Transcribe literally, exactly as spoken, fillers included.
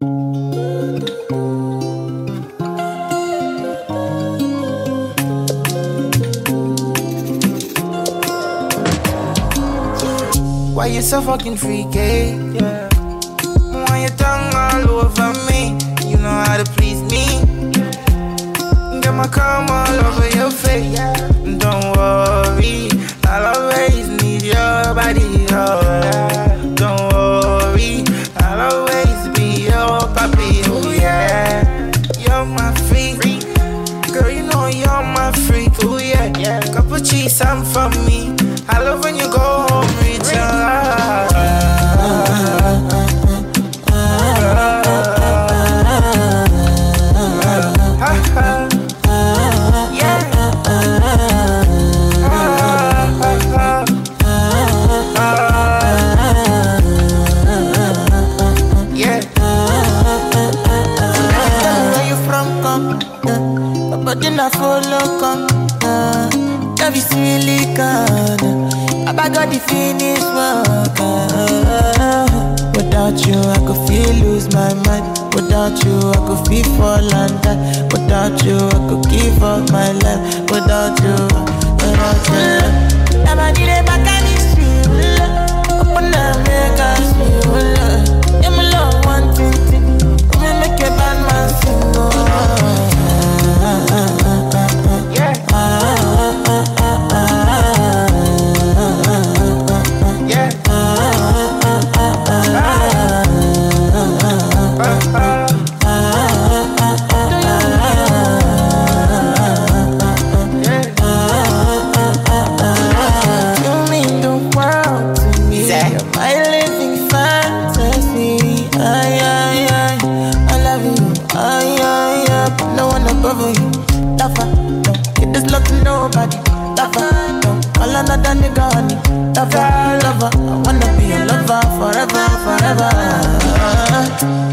Why you so fucking freaky? Yeah. Why your tongue all over me? You know how to please me. Get my cum all over your face. Don't worry, I'll always need your body. Oh, don't worry, I'll always be your papi. Oh yeah, you're my freak. Girl, you know you're my freak. Oh yeah, yeah. Couple cheese, some for me. I love when you go home, reach out. I follow come, uh, love is silicone. I got the finish work. Uh, without you, I could feel lose my mind. Without you, I could feel fall and die. Without you, I could give up my life. Without you, without you. I'm a need back and it's real. Open the make us feel. I'm a love one thing. I'm a make a bad man sing. Another nigga, honey, lover, lover. I wanna be a lover forever, forever.